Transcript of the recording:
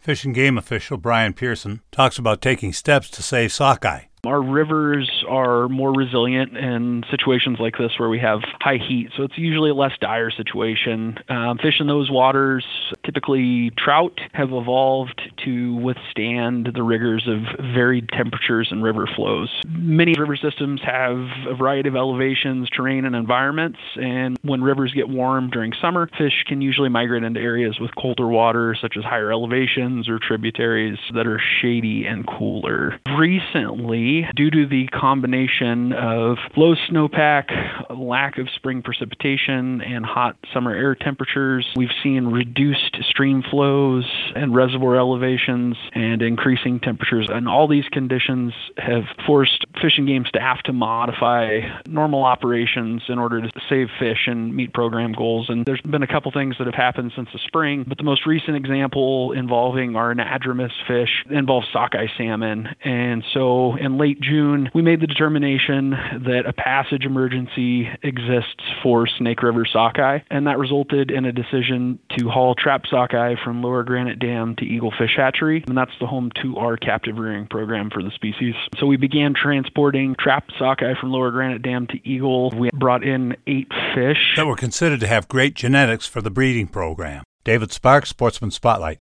Fish and Game official Brian Pearson talks about taking steps to save sockeye. Our rivers are more resilient in situations like this where we have high heat, so it's usually a less dire situation. Fish in those waters, typically trout, have evolved to withstand the rigors of varied temperatures and river flows. Many river systems have a variety of elevations, terrain, and environments, and when rivers get warm during summer, fish can usually migrate into areas with colder water, such as higher elevations or tributaries that are shady and cooler. Recently, due to the combination of low snowpack, lack of spring precipitation, and hot summer air temperatures, we've seen reduced stream flows and reservoir elevations and increasing temperatures. And all these conditions have forced Fish and Game staff to modify normal operations in order to save fish and meet program goals. And there's been a couple things that have happened since the spring, but the most recent example involving our anadromous fish involves sockeye salmon. And so in late June, we made the determination that a passage emergency exists for Snake River sockeye, and that resulted in a decision to haul trapped sockeye from Lower Granite Dam to Eagle Fish Hatchery, and that's the home to our captive rearing program for the species. So we began transporting trapped sockeye from Lower Granite Dam to Eagle. We brought in 8 fish that were considered to have great genetics for the breeding program. David Sparks, Sportsman Spotlight.